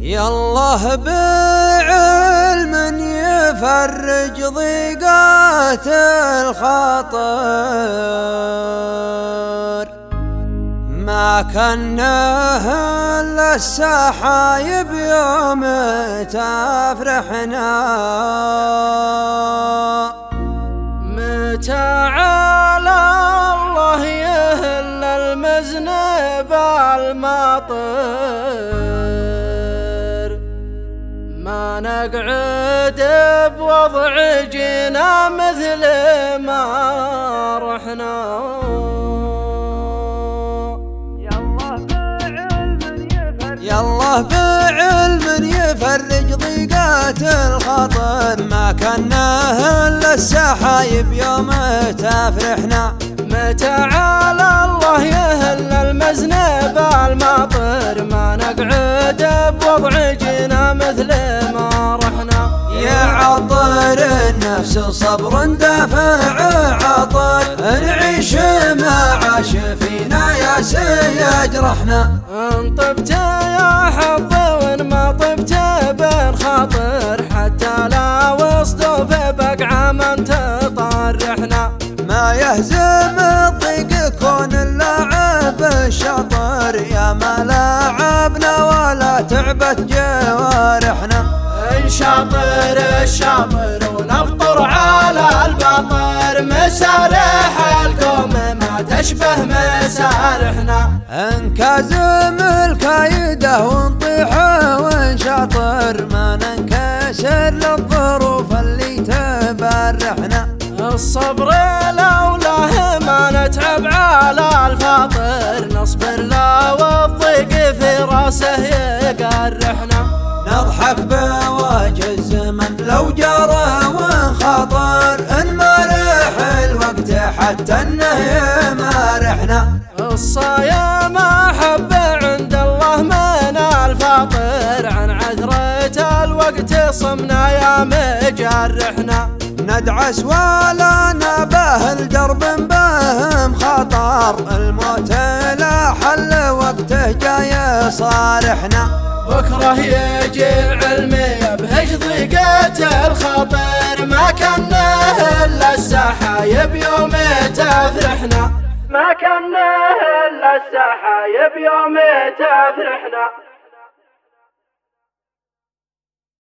يالله بعلم يفرج ضيقات الخاطر، ما كنه الا السحايب يوم تفرحنا. متى على الله يهل المزنب الماطر، ما نقعد بوضع جينا مثل ما رحنا. يالله بعلم يفرج ضيقات الخاطر، ما كناه الا السحايب يوم تفرحنا. متى على الله يهل المزنب الماطر، ما نقعد بوضع جينا مثل ما رحنا. يا عطر النفس صبر دافع عطر، نعيش ما عاش فينا يا سيجرحنا. ان طبت يا حظ وان ما طبت بنخاطر، حتى لا وصدوا في بقعة من تطرحنا. ما يهزم الضيق كون اللعب الشاطر، يا ما لعبنا ولا تعبت جوارحنا. نشاطر الشاطر ونفطر على الباطر، مسارح القوم ما تشبه مسارحنا. انكازم الكايده ونطيح ونشاطر، ما ننكسر للظروف اللي تبرحنا. الصبر لولاه ما نتعب على الفاطر، نصبر لا والضيق في راسه يقرحنا. نضحك بوجه الزمن لو جرى ونخاطر، ان ما رح الوقت حتى انه يمارحنا. الصايم احب عند الله من الفاطر، عن عثرة الوقت صمنا يا مجرحنا. ندعس ولا نبه الدرب بهم خطر، الموت لا حل وقته جاي صارحنا. بكره يجي العلم يبهج ضيقات الخاطر، ما كنه الا السحايب يوم تفرحنا. ما كنه الا السحايب يوم تفرحنا.